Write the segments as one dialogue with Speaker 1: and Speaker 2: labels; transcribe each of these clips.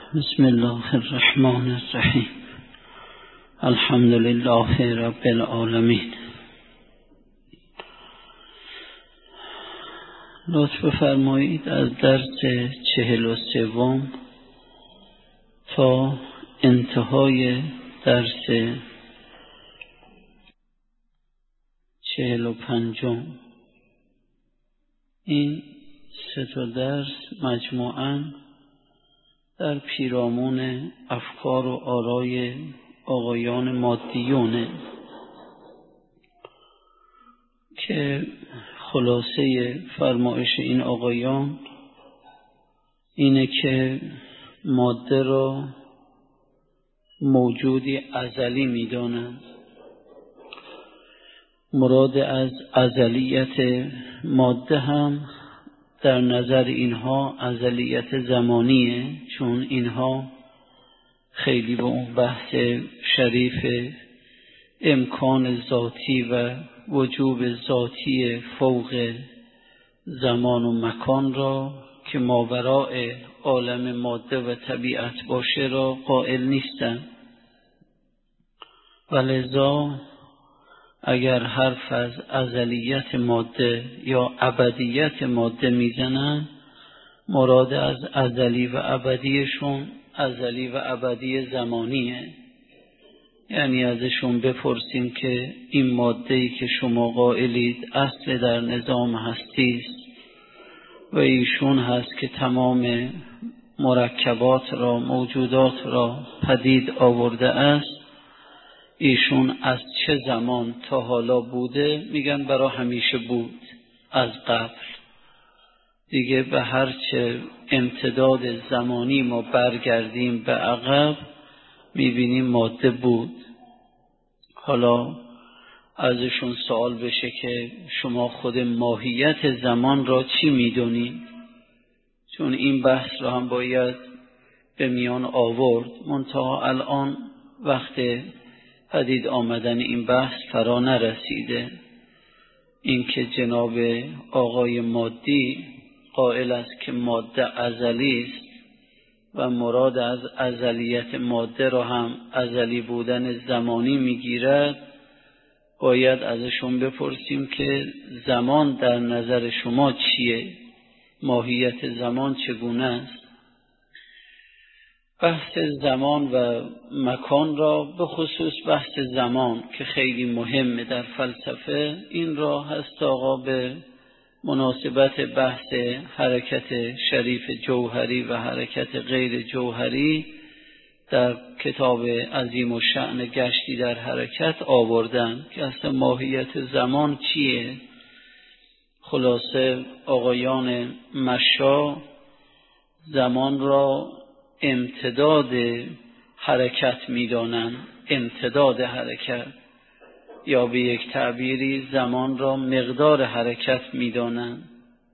Speaker 1: بسم الله الرحمن الرحیم. الحمد لله رب العالمین. لطف فرمایید از درس 43 تا انتهای درس 45 این 3 درس مجموعاً در پیرامون افکار و آرای آقایان مادیونه که خلاصه فرمایش این آقایان اینه که ماده را موجودی ازلی می‌دانند. مراد از ازلیت ماده هم در نظر اینها ازلیت زمانیه، چون اینها خیلی به اون بحث شریف امکان ذاتی و وجوب ذاتی فوق زمان و مکان را که ماوراء عالم ماده و طبیعت باشه را قائل نیستند. ولذا اگر حرف از ازلیت ماده یا ابدیت ماده میزنن، مراد از ازلی و ابدیشون ازلی و ابدی زمانیه. یعنی ازشون بپرسیم که این ماده‌ای که شما قائلید اصل در نظام هستی است و ایشون هست که تمام مرکبات را موجودات را پدید آورده است، ایشون از چه زمان تا حالا بوده؟ میگن برای همیشه بود، از قبل. دیگه به هر چه امتداد زمانی ما برگردیم به عقب میبینیم ماده بود. حالا ازشون سوال بشه که شما خود ماهیت زمان را چی میدونید؟ چون این بحث را هم باید به میان آورد، منتها الان وقت پدید آمدن این بحث فرا نرسیده. اینکه جناب آقای مادی قائل است که ماده ازلی است و مراد از ازلیت ماده را هم ازلی بودن زمانی میگیرد، باید ازشون بپرسیم که زمان در نظر شما چیه؟ ماهیت زمان چگونه است؟ بحث زمان و مکان را، به خصوص بحث زمان که خیلی مهمه در فلسفه، این را هست آقا به مناسبت بحث حرکت شریف جوهری و حرکت غیر جوهری در کتاب عظیم و شأن گشتی در حرکت آوردن که اصلا ماهیت زمان چیه. خلاصه آقایان مشا زمان را امتداد حرکت می‌دانند، امتداد حرکت، یا به یک تعبیری زمان را مقدار حرکت می‌دانند.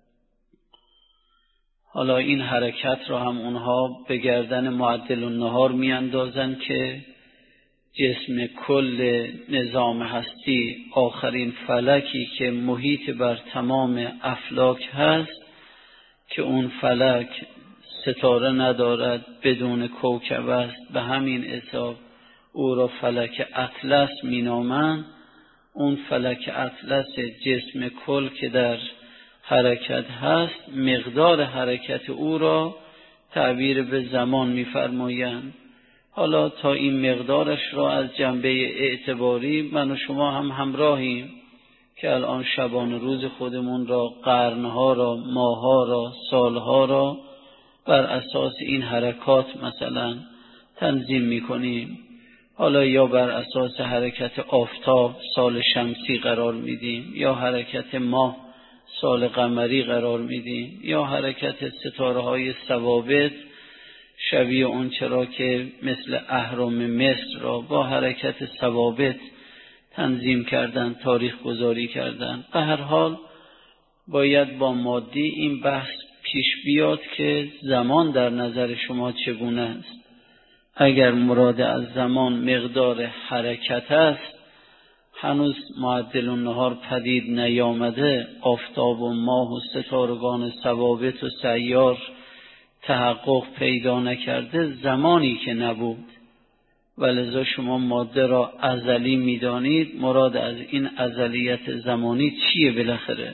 Speaker 1: حالا این حرکت را هم اونها به گردن معدل النهار می‌اندازند که جسم کل نظام هستی، آخرین فلکی که محیط بر تمام افلاک هست، که اون فلک ستاره ندارد، بدون کوکب است، به همین حساب او را فلک اطلس مینامند. اون فلک اطلس جسم کل که در حرکت هست، مقدار حرکت او را تعبیر به زمان می‌فرمایند. حالا تا این مقدارش را از جنبه اعتباری من و شما هم همراهیم که الان شبان روز خودمون را، قرنها را، ماهها را، سالها را بر اساس این حرکات مثلا تنظیم میکنیم. حالا یا بر اساس حرکت آفتاب سال شمسی قرار میدیم، یا حرکت ماه سال قمری قرار میدیم، یا حرکت ستاره های ثوابت شبیه اون چرا که مثل اهرام مصر را با حرکت ثوابت تنظیم کردن، تاریخ گذاری کردن. به هر حال باید با مادی این بحث پیش بیاد که زمان در نظر شما چگونه است. اگر مراد از زمان مقدار حرکت است، هنوز معدل النهار پدید نیامده، آفتاب و ماه و ستارگان ثوابت و سیار تحقق پیدا نکرده زمانی که نبود، ولذا شما ماده را ازلی می‌دانید. مراد از این ازلیت زمانی چیه بالاخره؟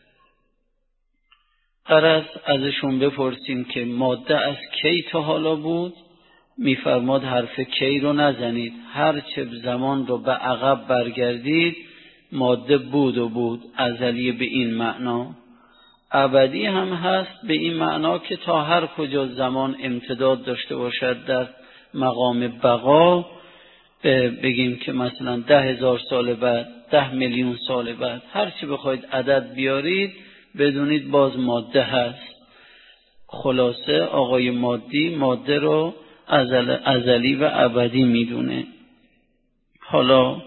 Speaker 1: غرض ازشون بپرسیم که ماده از کی تا حالا بود؟ میفرماد حرف کی رو نزنید، هر چه زمان رو به عقب برگردید ماده بود و بود. ازلی به این معنا، ابدی هم هست به این معنا که تا هر کجا زمان امتداد داشته باشد در مقام بقا، بگیم که مثلا 10,000 سال بعد، 10 میلیون سال بعد، هر چی بخواید عدد بیارید بدونید باز ماده هست. خلاصه آقای مادی ماده رو ازلی و ابدی میدونه. حالا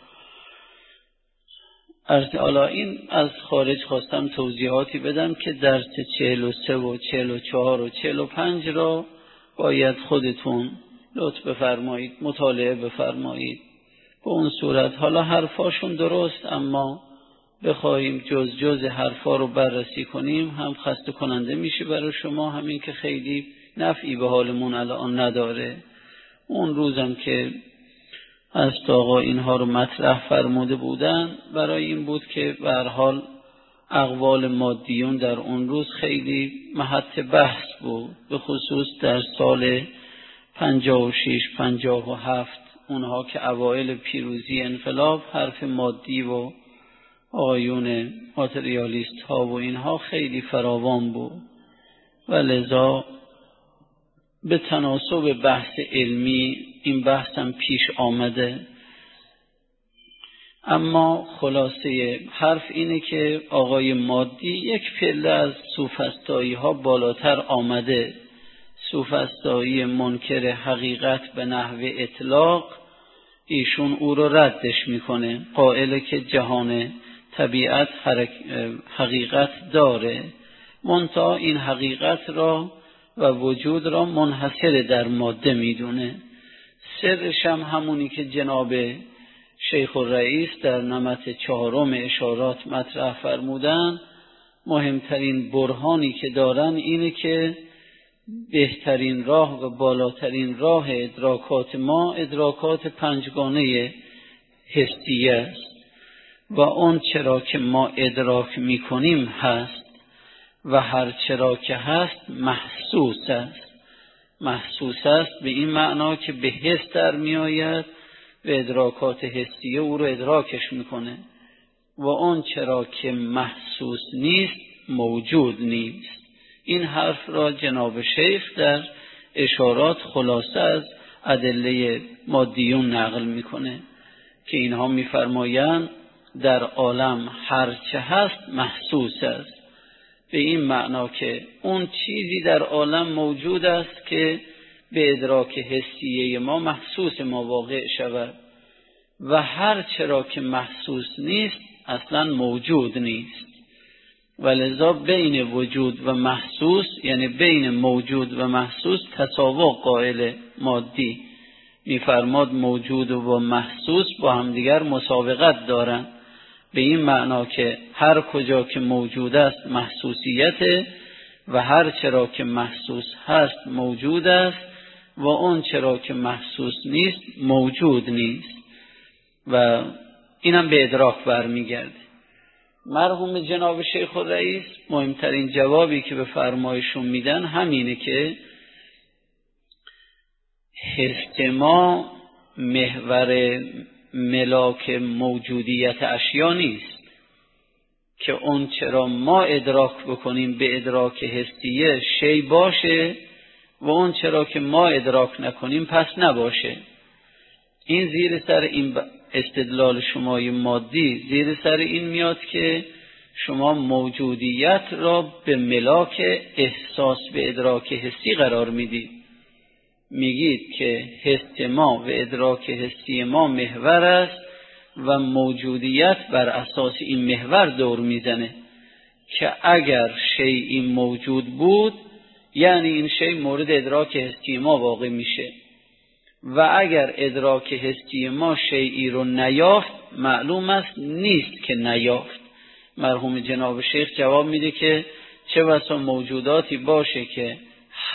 Speaker 1: این از خارج خواستم توضیحاتی بدم که درس 43 و 44 و 45 را باید خودتون لطف بفرمایید مطالعه بفرمایید. به اون صورت حالا حرفاشون درست، اما بخوایم جز حرفا رو بررسی کنیم هم خسته کننده میشه برای شما، همین که خیلی نفعی به حالمون الان نداره. اون روزم که از آقا اینها رو مطرح فرموده بودن برای این بود که به هر حال اقوال مادیون در اون روز خیلی محط بحث بود، به خصوص در سال 56 57 اونها که اوایل پیروزی انقلاب حرف مادی و آقایون ماتریالیست ها و اینها خیلی فراوان بود و لذا به تناسب بحث علمی این بحث هم پیش آمده. اما خلاصه حرف اینه که آقای مادی یک پله از سوفسطایی ها بالاتر آمده. سوفسطایی منکر حقیقت به نحو اطلاق، ایشون او رو ردش میکنه، قائله که جهان طبیعت حقیقت داره، منتها این حقیقت را و وجود را منحصر در ماده میدونه. سرش هم همونی که جناب شیخ الرئیس در نمط 4 اشارات مطرح فرمودن. مهمترین برهانی که دارن اینه که بهترین راه و بالاترین راه ادراکات ما ادراکات پنجگانه حسیه است و اون چرا که ما ادراک میکنیم هست و هر چرا که هست محسوس است. محسوس است به این معنا که به حس در می آید و ادراکات حسیه او رو ادراکش میکنه و اون چرا که محسوس نیست موجود نیست. این حرف را جناب شیخ در اشارات خلاصه از ادله مادیون نقل میکنه که اینها میفرمایند در عالم هر چه هست محسوس است، به این معنا که اون چیزی در عالم موجود است که به ادراک حسیه ما محسوس ما واقع شود و هر چرا که محسوس نیست اصلا موجود نیست. ولذا بین وجود و محسوس، یعنی بین موجود و محسوس تساوق قائل مادی. میفرماد موجود و محسوس با همدیگر مسابقت دارند، به این معنا که هر کجا که موجود است محسوسیت و هر چرا که محسوس هست موجود است و اون چرا که محسوس نیست موجود نیست و اینم به ادراک برمیگرده. مرحوم جناب شیخ الرئیس مهمترین جوابی که به فرمایشون میدن همینه که حس ما محور ملاک موجودیت اشیا نیست که اون چرا ما ادراک بکنیم به ادراک حسیه شی باشه و اون چرا که ما ادراک نکنیم پس نباشه. این زیر سر این استدلال شمای مادی زیر سر این میاد که شما موجودیت را به ملاک احساس به ادراک حسی قرار میدید. میگید که حس ما و ادراک حسی ما محور است و موجودیت بر اساس این محور دور میزنه که اگر شیئی موجود بود یعنی این شی مورد ادراک حسی ما واقع میشه و اگر ادراک حسی ما شیئی رو نیافت معلوم است نیست که نیافت. مرحوم جناب شیخ جواب میده که چه بسا موجوداتی باشه که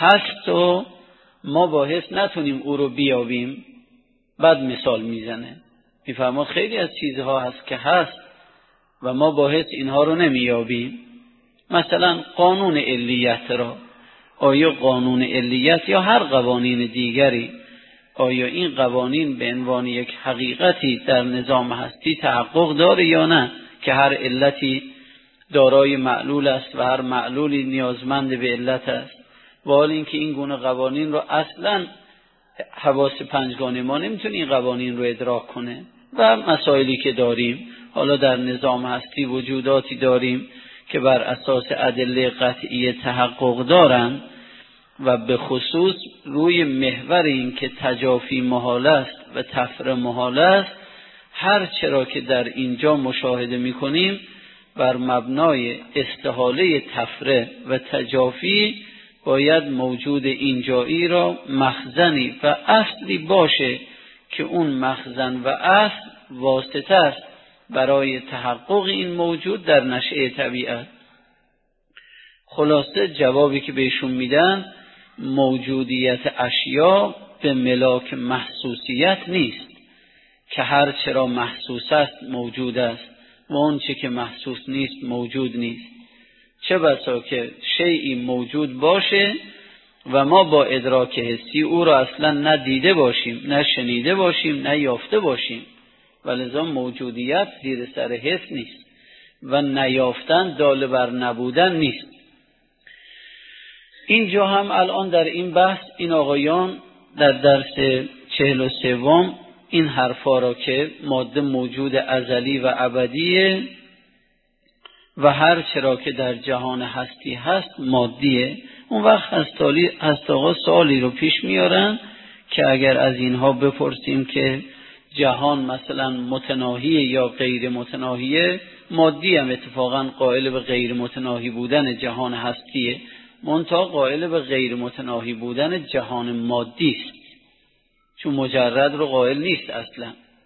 Speaker 1: هست و ما با حس نتونیم او رو بیابیم. بعد مثال میزنه، میفرماد خیلی از چیزها هست که هست و ما با حس اینها رو نمیابیم. مثلا قانون علیت را، آیا قانون علیت یا هر قوانین دیگری، آیا این قوانین به عنوان یک حقیقتی در نظام هستی تحقق داره یا نه، که هر علتی دارای معلول است و هر معلولی نیازمند به علت است. و حال اینکه این گونه قوانین رو اصلا حواس پنجگانه ما نمیتونه این قوانین رو ادراک کنه. و مسائلی که داریم، حالا در نظام هستی وجوداتی داریم که بر اساس ادله قطعی تحقق دارند و به خصوص روی محور این که تجافی محال است و تفره محال است، هر چرا که در اینجا مشاهده میکنیم بر مبنای استحاله تفره و تجافی باید موجود اینجایی را مخزنی و اصلی باشه که اون مخزن و اصل واسطه است برای تحقق این موجود در نشأه طبیعت. خلاصه جوابی که بهشون میدن، موجودیت اشیا به ملاک محسوسیت نیست که هر چرا محسوس است موجود است و اون چه که محسوس نیست موجود نیست. چه بسا که شیئی موجود باشه و ما با ادراک حسی او را اصلا نه دیده باشیم، نه شنیده باشیم، نه یافته باشیم، ولذا موجودیت زیر سر حس نیست و نیافتن دال بر نبودن نیست. اینجا هم الان در این بحث این آقایان در درس 43 این حرفا را که ماده موجود ازلی و ابدیه و هر چرا که در جهان هستی هست مادیه، اون وقت هست آقا سوالی رو پیش میارن که اگر از اینها بپرسیم که جهان مثلا متناهی یا غیر متناهیه، مادی هم اتفاقا قائل به غیر متناهی بودن جهان هستیه، منتها قائل به غیر متناهی بودن جهان مادی است، چون مجرد رو قائل نیست اصلا.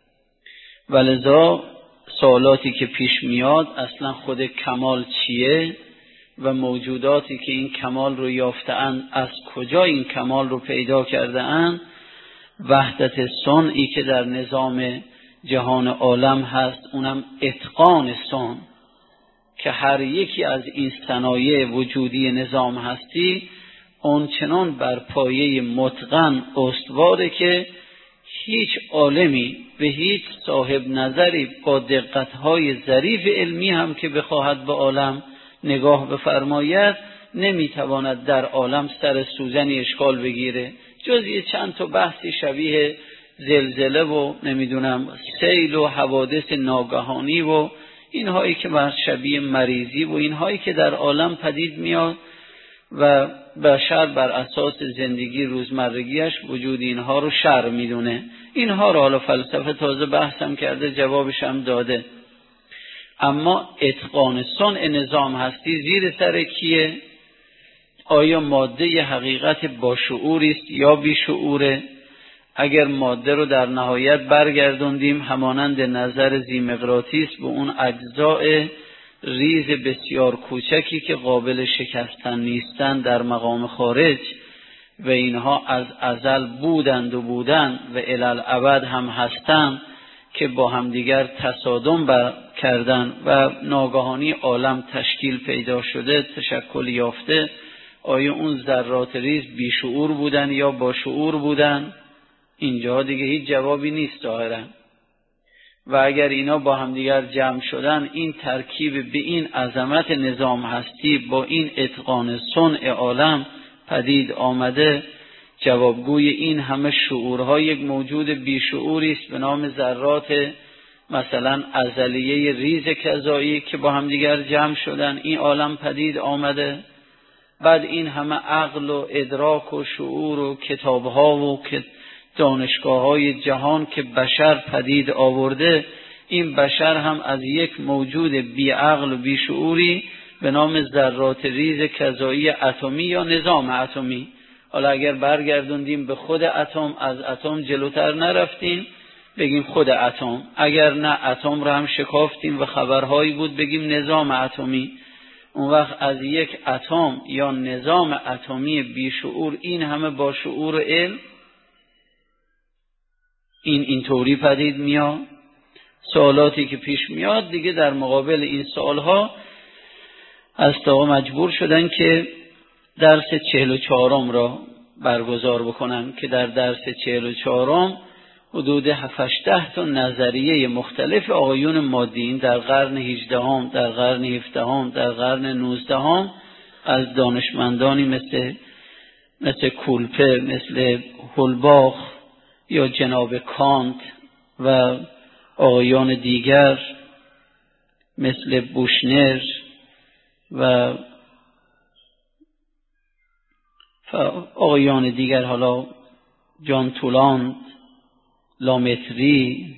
Speaker 1: ولذا سوالاتی که پیش میاد اصلا خود کمال چیه و موجوداتی که این کمال رو یافته‌اند از کجا این کمال رو پیدا کرده‌اند، وحدت صنعی که در نظام جهان عالم هست، اونم اتقان صنع که هر یکی از این صنایع وجودی نظام هستی اون چنان بر پایه متقن استواره که هیچ عالمی به هیچ صاحب نظری با دقت‌های ظریف علمی هم که بخواهد به عالم نگاه بفرماید نمیتواند در عالم سر سوزنی اشکال بگیره، جز یه چند تا بحثی شبیه زلزله و نمیدونم سیل و حوادث ناگهانی و اینهایی که بر شبیه مریضی و اینهایی که در عالم پدید میاد و بشر بر اساس زندگی روزمرگیش وجود اینها رو شر میدونه. اینها رو حالا فلسفه تازه بحثم کرده، جوابش هم داده. اما اتقان صنع نظام هستی زیر سر کیه؟ آیا ماده ی حقیقت با شعوری است یا بی شعوره؟ اگر ماده رو در نهایت برگردوندیم همانند نظر زیمقراطیس به اون اجزاء ریز بسیار کوچکی که قابل شکستن نیستند در مقام خارج و اینها از ازل بودند و الالعبد هم هستند که با همدیگر تصادم کردن و ناگهانی عالم تشکیل پیدا شده، تشکل یافته، آیا اون ذرات ریز بیشعور بودن یا با شعور بودن؟ اینجا دیگه هیچ جوابی نیست ظاهرا. و اگر اینا با همدیگر جمع شدن، این ترکیب به این عظمت نظام هستی با این اتقان صنع عالم پدید آمده، جوابگوی این همه شعورها یک موجود بیشعوری است به نام ذرات مثلا ازلیه ریز کذایی که با همدیگر جمع شدن این عالم پدید آمده. بعد این همه عقل و ادراک و شعور و کتابها و دانشگاه‌های جهان که بشر پدید آورده، این بشر هم از یک موجود بی عقل و بی شعوری به نام ذرات ریز کذایی اتمی یا نظام اتمی. حالا اگر برگردوندیم به خود اتم، از اتم جلوتر نرفتیم بگیم خود اتم، اگر نه اتم را هم شکافتیم و خبرهایی بود بگیم نظام اتمی. اون وقت از یک اتم یا نظام اتمی بیشعور این همه با شعور علم، اینطوری پدید میاد. سوالاتی که پیش میاد دیگه در مقابل این سوالها اساتید مجبور شدن که درس 44 را برگزار بکنن که در درس 44 حدود 7-8 تا نظریه مختلف آقایون مادیین در قرن 18 در قرن 17 در قرن 19 از دانشمندانی مثل کولپه، مثل هولباخ یا جناب کانت و آقایان دیگر مثل بوشنر و آقایان دیگر، حالا جان تولاند، لامتری،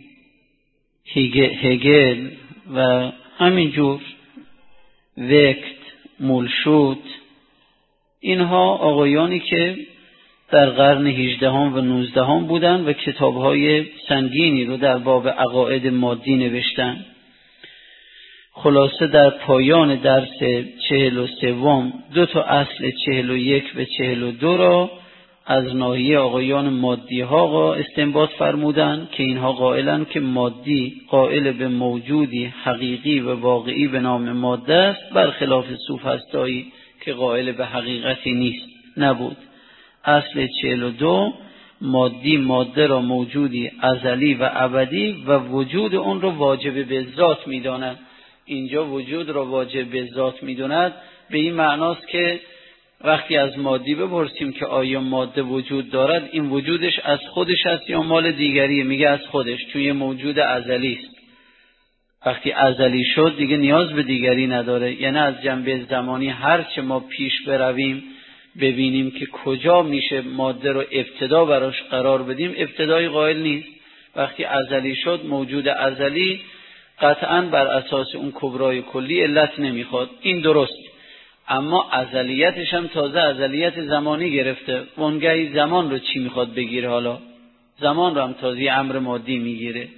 Speaker 1: هگل و همینجور وکت، مولشوت، اینها آقایانی که در قرن 18 و 19 بودن و کتاب‌های سنگینی رو در باب عقاید مادی نوشتن. خلاصه در پایان درس 43 دو تا اصل 41 و 42 را از ناحیه آقایان مادی ها استنباط فرمودن که اینها قائلن که مادی قائل به موجودی حقیقی و واقعی به نام ماده است، برخلاف سوفسطایی که قائل به حقیقتی نیست نبود. اصل 42 ماده را موجودی ازلی و ابدی و وجود اون را واجب به ذات می‌داند. اینجا وجود را واجب به ذات می‌داند به این معناست که وقتی از مادی بپرسیم که آیا ماده وجود دارد، این وجودش از خودش است یا مال دیگریه؟ میگه از خودش، چون یه موجود ازلی است. وقتی ازلی شد دیگه نیاز به دیگری نداره. یعنی از جنبه زمانی هر چه ما پیش برویم ببینیم که کجا میشه ماده رو ابتدا براش قرار بدیم، ابتدای قائل نیست. وقتی ازلی شد موجود ازلی قطعاً بر اساس اون کبرای کلی علت نمیخواد، این درست. اما ازلیتش هم تازه ازلیت زمانی گرفته. وانگهی زمان رو چی میخواد بگیره؟ حالا زمان رو هم تازه امر مادی میگیره.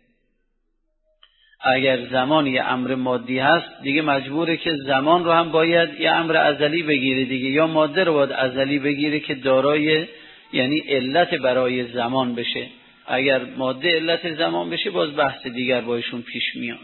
Speaker 1: اگر زمان یه امر مادی هست دیگه مجبوره که زمان رو هم باید یه امر ازلی بگیره دیگه، یا ماده رو باید ازلی بگیره که دارای یعنی علت برای زمان بشه. اگر ماده علت زمان بشه باز بحث دیگر بایشون پیش میاد.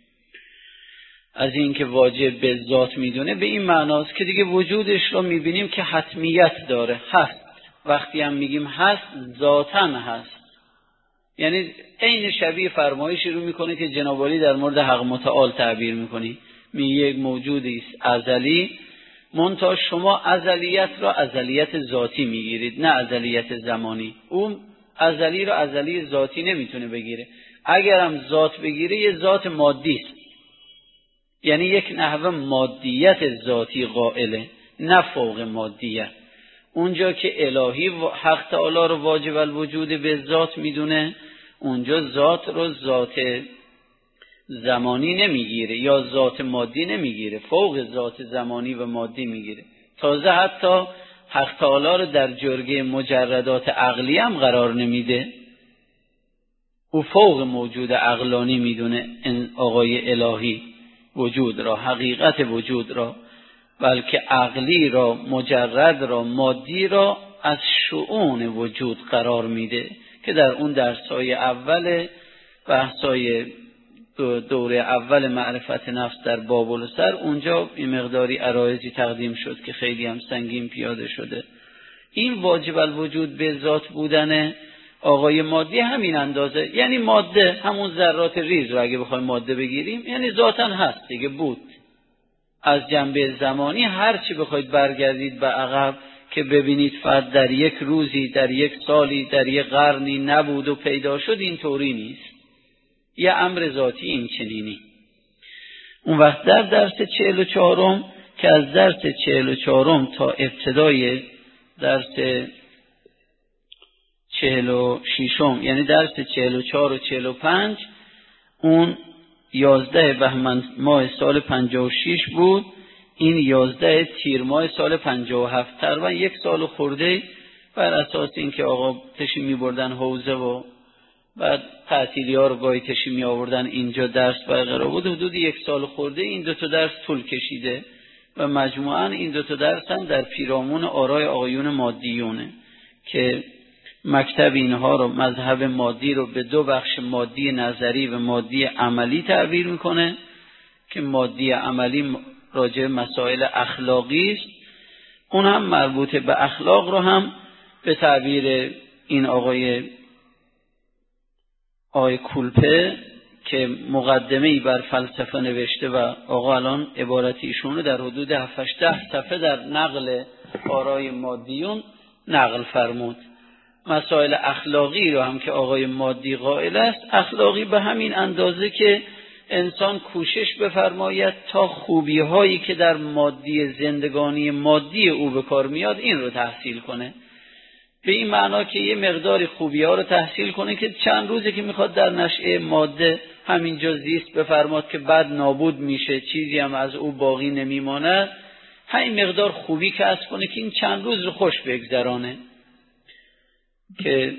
Speaker 1: از این که واجب به ذات میدونه به این معناست که دیگه وجودش رو میبینیم که حتمیت داره، هست. وقتی هم میگیم هست ذاتاً هست، یعنی عین شبیه فرمایشی رو میکنه که جناب عالی در مورد حق متعال تعبیر میکنی. میگه یک موجودی است ازلی، منتها شما ازلیت را ازلیت ذاتی میگیرید نه ازلیت زمانی. اون ازلی را ازلی ذاتی نمیتونه بگیره. اگرم ذات بگیره یه ذات مادی است، یعنی یک نحوه مادیت ذاتی قائله، نه فوق مادیت. اونجا که الهی حق تعالی رو واجب الوجود به ذات میدونه، اونجا ذات رو ذات زمانی نمیگیره یا ذات مادی نمیگیره، فوق ذات زمانی و مادی میگیره. تازه حتی حق تعالی رو در جرگه مجردات عقلی هم قرار نمیده، او فوق موجود عقلانی میدونه این آقای الهی وجود را، حقیقت وجود را، بلکه عقلی را، مجرد را، مادی را از شؤون وجود قرار میده که در اون درس‌های اول بحث‌های دوره اول معرفت نفس در باب السر اونجا این مقداری عرایضی تقدیم شد که خیلی هم سنگین پیاده شده. این واجب الوجود به ذات بودن آقای مادی همین اندازه، یعنی ماده همون ذرات ریز رو اگه بخوایم ماده بگیریم یعنی ذاتاً هست دیگه، بود. از جنبه زمانی هر چی بخواید برگردید به عقب که ببینید فرد در یک روزی، در یک سالی، در یک قرنی نبود و پیدا شد، این طوری نیست. یه امر ذاتی این چنینی. اون وقت در درس 44 که از درس 44 تا ابتدای درس 46 یعنی درس 44 و 45 اون 11 بهمن ماه سال 56 بود، این 11 تیر ماه سال 57، تقریبا یک سال خورده. بر اساس اینکه آقا تشی می بردن حوزه و بعد تعطیلی ها رو گاهی تشی می آوردن اینجا درس برقرار بود، حدود یک سال خورده این دو تا درس طول کشیده. و مجموعاً این دو تا درس هم در پیرامون آرای آقایون مادیونه که مکتب اینها رو، مذهب مادی رو به دو بخش، مادی نظری و مادی عملی تعبیر میکنه که مادی عملی راجع مسائل اخلاقی است، اون هم مربوط به اخلاق رو هم به تعبیر این آقای کولپه که مقدمه‌ای بر فلسفه نوشته و آقا الان عبارت ایشون رو در حدود 7-8 صفحه در نقل آرای مادیون نقل فرمود. مسائل اخلاقی رو هم که آقای مادی قائل است، اخلاقی به همین اندازه که انسان کوشش بفرماید تا خوبی هایی که در مادی زندگانی مادی او به کار میاد این رو تحصیل کنه، به این معنا که یه مقدار خوبی ها رو تحصیل کنه که چند روزی که میخواد در نشأه ماده همینجا زیست بفرماد که بعد نابود میشه، چیزی هم از او باقی نمیماند، همین مقدار خوبی کسب کنه که این چند روز رو خوش بگذرانه. که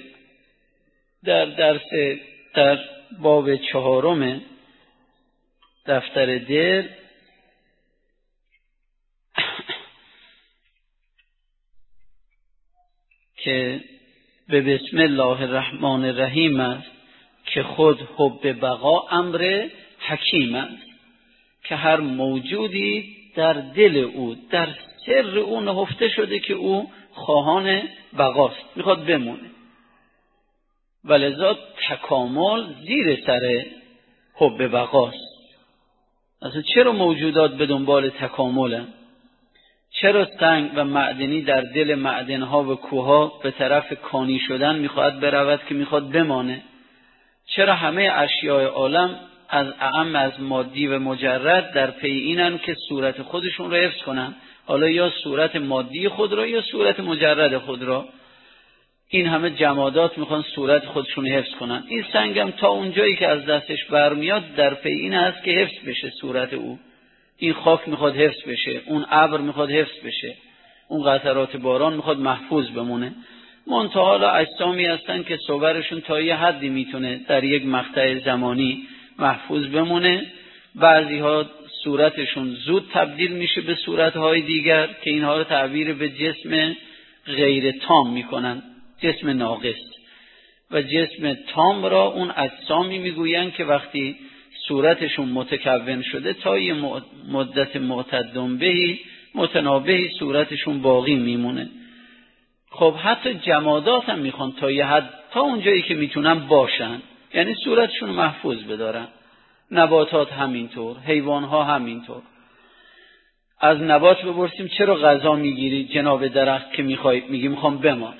Speaker 1: در باب 4 دفتر دل که به بسم الله الرحمن الرحیم است که خود حب بقا امر حکیم است، که هر موجودی در دل او، در سر او نهفته شده که او خواهان بقاست، میخواد بمونه، ولذا تکامل زیر سر حب بقاست. اصلا چرا موجودات به دنبال تکاملن؟ چرا سنگ و معدنی در دل معدنها و کوها به طرف کانی شدن میخواد برود که میخواد بمانه؟ چرا همه اشیاء عالم از اعم از مادی و مجرد در پی اینن که صورت خودشون رو حفظ کنن، حالا یا صورت مادی خود را یا صورت مجرد خود را؟ این همه جمادات میخوان صورت خودشون حفظ کنن. این سنگم تا اونجایی که از دستش برمیاد در پی این است که حفظ بشه صورت او. این خاک میخواد حفظ بشه، اون ابر میخواد حفظ بشه، اون قطرات باران میخواد محفوظ بمونه. منتها اجسامی هستن که صورشون تا یه حدی میتونه در یک مقطع زمانی محفوظ بمونه، بعضی ها صورتشون زود تبدیل میشه به صورتهای دیگر که اینها رو تعبیر به جسم غیر تام میکنن، جسم ناقص. و جسم تام را اون اجسامی میگوین که وقتی صورتشون متکون شده تا یه مدت معتدن بهی متنابهی صورتشون باقی میمونه. خب حتی جمادات هم میخوان تا یه حد، تا اونجایی که میتونن باشن، یعنی صورتشون محفوظ بدارن. نباتات همینطور، حیوانها همینطور. از نبات بپرسیم چرا غذا میگیری جناب درخت که میگی میخوام بمانم،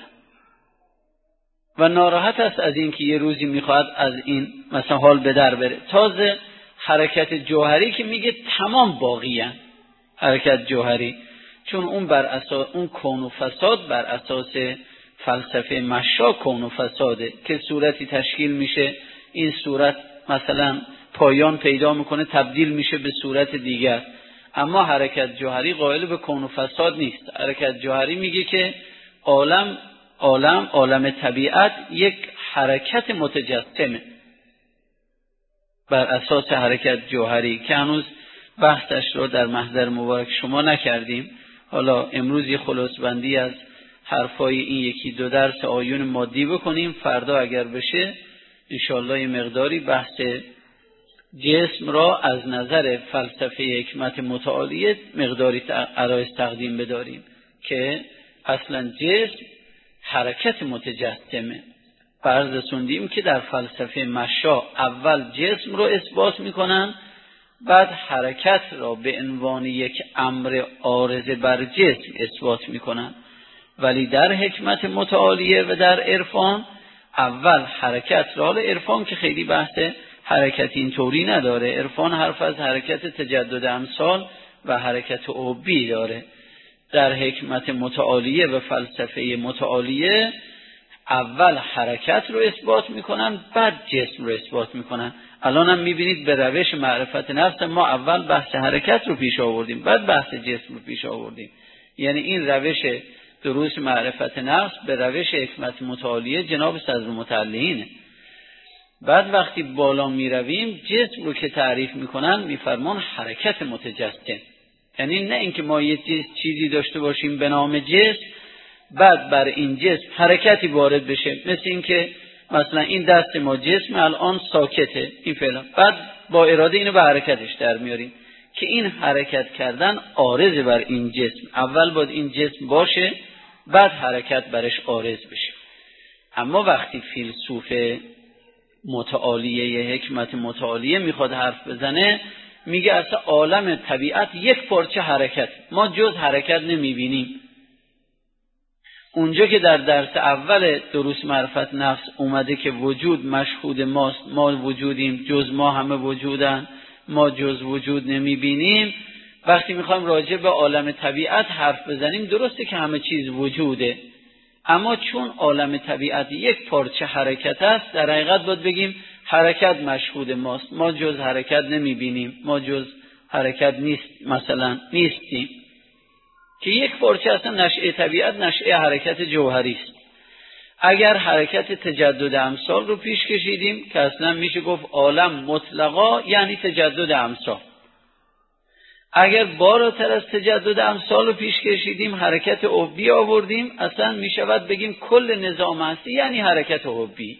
Speaker 1: و ناراحت است از این که یه روزی میخواد از این مثلا حال به در بره. تازه حرکت جوهری که میگه تمام باقیه، حرکت جوهری، چون اون بر اساس اون کون و فساد بر اساس فلسفه مشا کون و فساده که صورتی تشکیل میشه، این صورت مثلا پایان پیدا میکنه تبدیل میشه به صورت دیگر. اما حرکت جوهری قائل به کون و فساد نیست. حرکت جوهری میگه که عالم طبیعت یک حرکت متجسمه بر اساس حرکت جوهری که هنوز بحثش رو در محضر مبارک شما نکردیم. حالا امروز یه خلاصه‌بندی از حرفای این 1-2 درس آیون مادی بکنیم، فردا اگر بشه انشاءالله یه مقداری بحث جسم را از نظر فلسفه حکمت متعالیه مقداری عرایض تقدیم بداریم که اصلا جسم حرکت متجسمه. فرض رسوندیم که در فلسفه مشا اول جسم رو اثبات میکنن، بعد حرکت را به عنوان یک امر عارض بر جسم اثبات میکنن. ولی در حکمت متعالیه و در عرفان اول حرکت را، حالا عرفان که خیلی بحث حرکت اینطوری نداره، عرفان حرف از حرکت تجدد امثال و حرکت عبی داره. در حکمت متعالیه و فلسفه متعالیه اول حرکت رو اثبات میکنن بعد جسم رو اثبات میکنن. الان هم میبینید به روش معرفت نفس ما اول بحث حرکت رو پیش آوردیم بعد بحث جسم رو پیش آوردیم. یعنی این روش دروس معرفت نفس به روش حکمت متعالیه جناب صدرالمتعلینه. بعد وقتی بالا میرویم جسم رو که تعریف میکنن میفرمان حرکت متجسم. یعنی نه اینکه ما یه چیزی داشته باشیم به نام جسم، بعد بر این جسم حرکتی وارد بشه، مثل اینکه مثلا این دست ما جسم الان ساکته، این فعلا، بعد با اراده اینو به حرکتش در میاریم که این حرکت کردن عارض بر این جسم. اول باید این جسم باشه، بعد حرکت برش عارض بشه. اما وقتی فیلسوف متعالیه، حکمت متعالیه میخواد حرف بزنه، میگه اصلا عالم طبیعت یک پارچه حرکت، ما جز حرکت نمیبینیم. اونجا که در درس اول دروس معرفت نفس اومده که وجود مشهود ماست، ما وجودیم، جز ما همه وجودن، ما جز وجود نمیبینیم. وقتی میخوایم راجع به عالم طبیعت حرف بزنیم، درسته که همه چیز وجوده، اما چون عالم طبیعت یک پارچه حرکت است، در حقیقت باید بگیم حرکت مشهود ماست، ما جز حرکت نمیبینیم، ما جز حرکت مثلا نیستیم، که یک پارچه اصلا نشأه طبیعت نشأه حرکت جوهری است. اگر حرکت تجدد امثال رو پیش کشیدیم که اصلا میشه گفت عالم مطلقا یعنی تجدد امثال. اگر بالاتر از تجدد امثال رو پیش کشیدیم، حرکت حبی آوردیم، اصلا میشود بگیم کل نظام هستی یعنی حرکت حبی.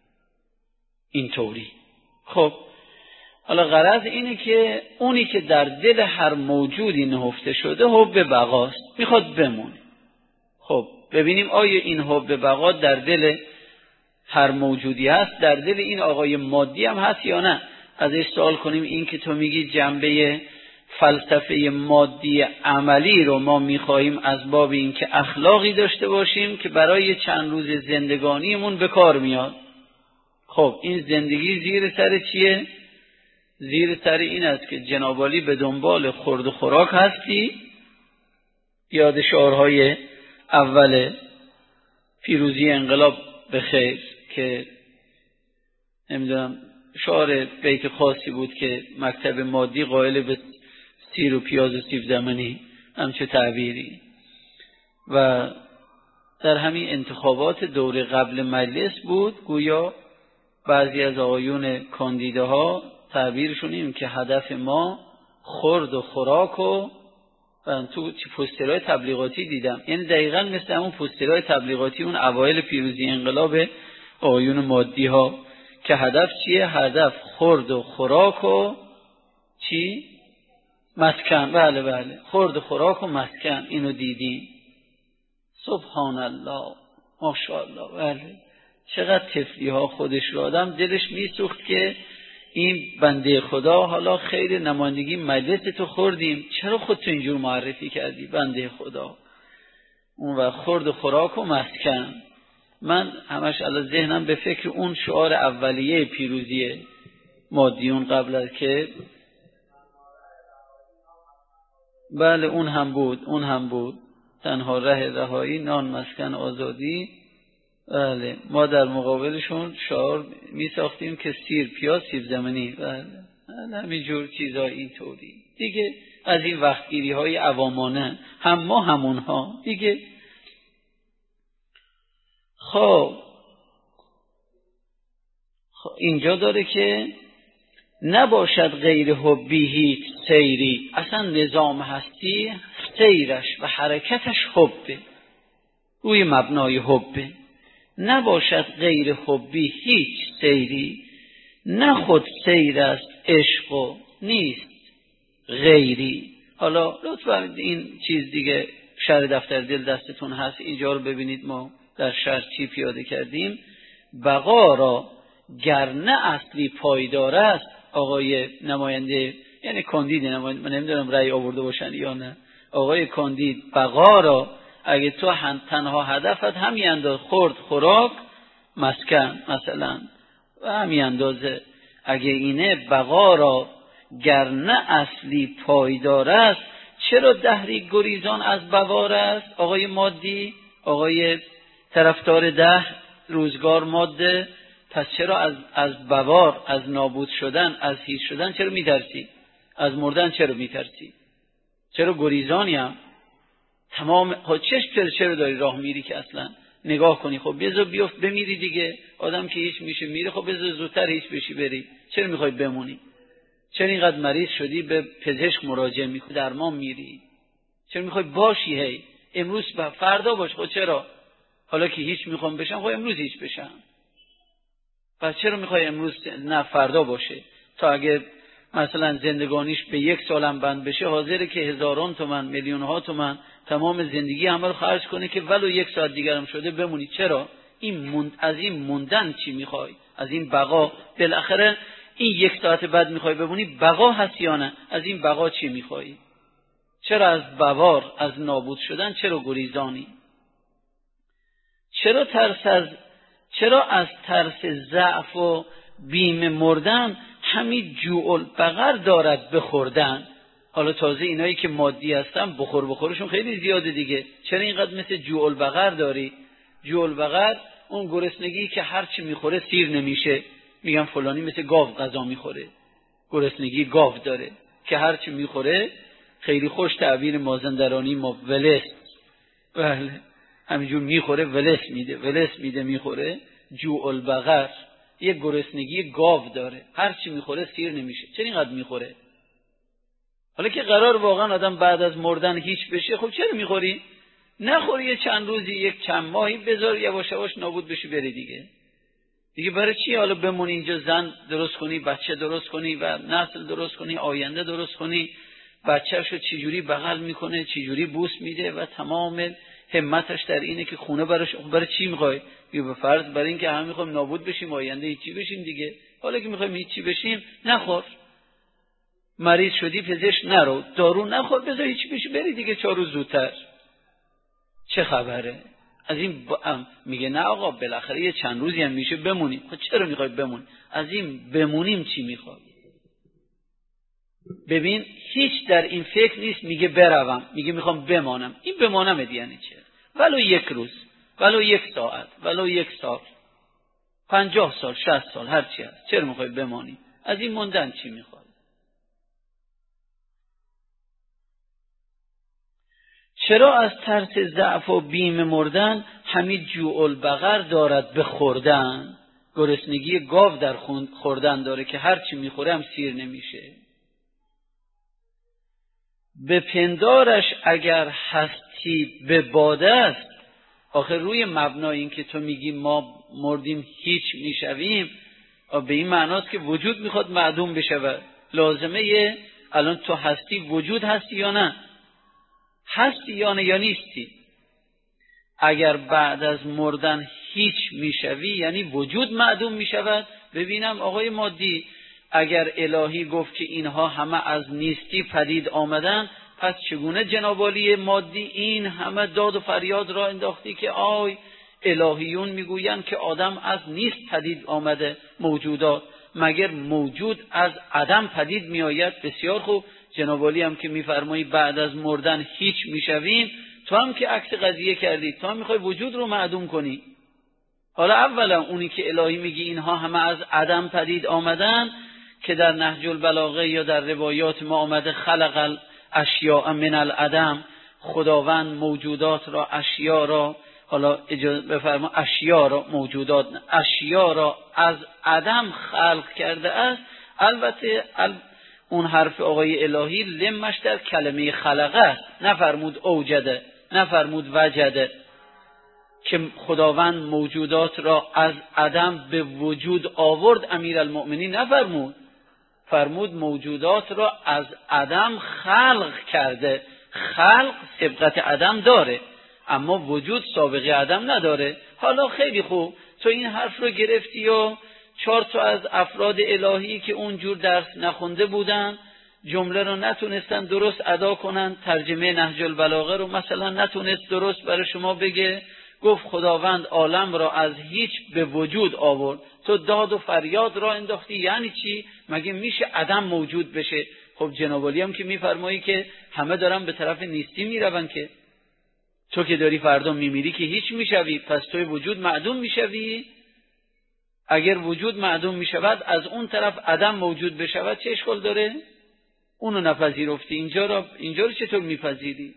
Speaker 1: اینطوری. خب حالا غرض اینه که اونی که در دل هر موجودی نهفته شده حب بقاست، میخواد بمونه. خب ببینیم آیا این حب بقا در دل هر موجودی هست، در دل این آقای مادی هم هست یا نه؟ ازش سوال کنیم. این که تو میگی جنبه فلسفه مادی عملی رو ما میخواهیم از باب این که اخلاقی داشته باشیم که برای چند روز زندگانیمون به کار میاد. خب این زندگی زیر سر چیه؟ زیر سر این است که جناب عالی به دنبال خورد و خوراک هستی. یاد شعارهای اول پیروزی انقلاب بخیر که نمیدونم شعار بیت خاصی بود که مکتب مادی قائل به سیر و پیاز و سیب زمینی، همچه تعبیری. و در همین انتخابات دور قبل مجلس بود، گویا بعضی از آقایون کاندیده ها تعبیرشون این که هدف ما خورد و خوراک و تو پوسترهای تبلیغاتی دیدم، یعنی دقیقاً مثل همون پوسترهای تبلیغاتی اون اوایل پیروزی انقلاب آقایون مادی ها که هدف چیه؟ هدف خورد و خوراک و چی؟ مسکن. بله بله، خورد و خوراک و مسکن. اینو دیدیم. سبحان الله، ماشاءالله. بله، چقدر طفلی ها خودش رو آدم دلش میسوخت که این بنده خدا حالا خیر نمایندگی مجلس تو خوردیم، چرا خودتو اینجور معرفی کردی بنده خدا؟ اون و خورد و خوراک و مسکن. من همش الان ذهنم به فکر اون شعار اولیه پیروزی مادیون قبل از که بله اون هم بود تنها ره رهایی نان مسکن آزادی. بله ما در مقابلشون شعار می ساختیم که سیر پیاز سیب زمینی. بله همینجور چیزا اینطوری دیگه، از این وقتگیری های عوامانه، هم ما همونها دیگه. خب اینجا داره که نباشد غیر حبی هیچ سیری، اصلا نظام هستی سیرش و حرکتش حبه، روی مبنای حبه. نباشد غیر حبی هیچ سیری، نه خود سیر است عشق و نیست غیری. حالا لطفا این چیز دیگه شرح دفتر دل دستتون هست، اینجا رو ببینید ما در شرح چی پیاده کردیم. بقا را گرنه اصلی پایدار است. آقای نماینده یعنی کاندید نماینده، من نمیدونم رأی آورده باشن یا نه، آقای کاندید بقا را اگه تو تنها هدفت همین انداز خورد خوراک مسکن مثلا و همین اندازه، اگه اینه بقا را گرنه اصلی پایدار است، چرا دهری گریزان از بوار است؟ آقای مادی، آقای طرفدار ده روزگار ماده، پس چرا از بوار، از نابود شدن، از هیچ شدن چرا میترسی؟ از مردن چرا میترسی؟ چرا گریزانی هم؟ تمام چرا داری راه میری که اصلا نگاه کنی؟ خب بذار بیفت بمیری دیگه، آدم که هیچ میشه میره، خب بذار زودتر هیچ بشی بری، چرا میخوای بمونی؟ چرا اینقدر مریض شدی به پزشک مراجعه میکنی، درمان میری؟ چرا میخوای باشی هی امروز فردا باش؟ خب چرا؟ حالا که هیچ میخوام بشم، خب امروز هیچ بشم. پس چرا میخوای امروز نه فردا باشه؟ تا اگه مثلا زندگانیش به 1 سالم بند بشه، حاضره که هزاران تومن، میلیون‌ها تومن تمام زندگی همه رو خرج کنه که ولو 1 ساعت دیگرم شده بمونی. چرا؟ از این موندن چی میخوای؟ از این بقا بالاخره این 1 ساعت بعد میخوای بمونی، بقا هست یا نه؟ از این بقا چی میخوای؟ چرا از بوار، از نابود شدن چرا گریزانی؟ چرا از ترس ضعف و بیم مردن همین جوع البقر دارد بخوردن؟ حالا تازه اینایی که مادی هستن بخورشون خیلی زیاده دیگه. چرا اینقدر مثل جوع البقر داری؟ جوع البقر اون گرسنگی که هر چی میخوره سیر نمیشه. میگن فلانی مثل گاو غذا میخوره، گرسنگی گاو داره که هر چی میخوره، خیلی خوش تعبیر مازندرانی ما، ولست. بله همینجور میخوره ولس میده میخوره. جوع البقر یه گرسنگی گاو داره، هر چی میخوره سیر نمیشه. چرا اینقدر میخوره؟ حالا که قرار واقعا آدم بعد از مردن هیچ بشه، خب چرا میخوری؟ نخوری یه چند روزی، 1 چند ماهی بذار یواش یواش نابود بشی بری دیگه برای چی حالا بمونی اینجا زن درست کنی، بچه درست کنی و نسل درست کنی، آینده درست کنی؟ بچه‌شو چجوری بغل میکنه، چجوری بوس میده و تمام همتش در اینه که خونه براش. برای چی میخوای؟ به فرض برای اینکه همه میخوایم نابود بشیم، آینده هیچی بشیم دیگه. حالا که میخوایم هیچی بشیم، نخور. مریض شدی پزشک نرو، دارو نخور، بذار هیچی بشی بری دیگه 4 روز زودتر. چه خبره؟ از این میگه نه آقا بالاخره یه چند روزی هم میشه بمونیم. خب چرا میخوای بمونی؟ از این بمونیم چی میخوای؟ ببین هیچ در این فکر نیست میگه بروم، میگه میخوام بمانم. این بمانم یعنی چه؟ ولو 1 روز، ولو 1 ساعت، ولو 1 سال، 50 سال، 60 سال، هر چی هست. چرا میخوای بمانی؟ از این موندن چی میخوای؟ چرا از ترس ضعف و بیم مردن همین جوع البقر دارد بخوردن؟ گرسنگی گاو در خوردن داره که هر چی میخوره هم سیر نمیشه. به پندارش اگر هستی به باده است. آخر روی مبنای این که تو میگی ما مردیم هیچ میشویم، به این معناست که وجود میخواد معدوم بشه. لازمه الان تو هستی، وجود هستی یا نه؟ هستی یا نه یا نیستی؟ اگر بعد از مردن هیچ میشوی یعنی وجود معدوم میشود. ببینم آقای مادی، اگر الهی گفت که اینها همه از نیستی پدید آمدن، پس چگونه جناب عالی مادی این همه داد و فریاد را انداختی که آی الهیون میگویند که آدم از نیست پدید آمده موجودات؟ مگر موجود از عدم پدید میآید؟ بسیار خوب، جناب عالی هم که میفرمایی بعد از مردن هیچ میشویم، تو هم که عکس قضیه کردی، تو هم میخوای وجود رو معدوم کنی. حالا اولا اونی که الهی میگی اینها همه از عدم پدید آمدن، که در نهج البلاغه یا در روایات ما آمده خلق الاشیاء من العدم، خداوند موجودات را، اشیا را، حالا اجازه بفرما اشیا را، موجودات اشیا را از عدم خلق کرده است. البته اون حرف آقای الهی لمش در کلمه خلقه است، نفرمود اوجده، نفرمود وجده، که خداوند موجودات را از عدم به وجود آورد. امیرالمؤمنین نفرمود، فرمود موجودات را از عدم خلق کرده. خلق سبقت عدم داره، اما وجود سابقه عدم نداره. حالا خیلی خوب، تو این حرف رو گرفتی و 4 تا از افراد الهی که اونجور درس نخونده بودن، جمله رو نتونستن درست ادا کنن، ترجمه نهج البلاغه رو مثلا نتونست درست برای شما بگه، گفت خداوند عالم را از هیچ به وجود آورد، تو داد و فریاد را انداختی. یعنی چی؟ مگه میشه عدم موجود بشه؟ خب جناب عالی هم که میفرمایی که همه دارن به طرف نیستی میرون، که تو که داری فردا میمیری که هیچ میشوی، پس توی وجود معدوم میشوی. اگر وجود معدوم میشود از اون طرف عدم موجود بشود چه اشکال داره؟ اونو نپذیرفتی، اینجا رو چطور میپذیری؟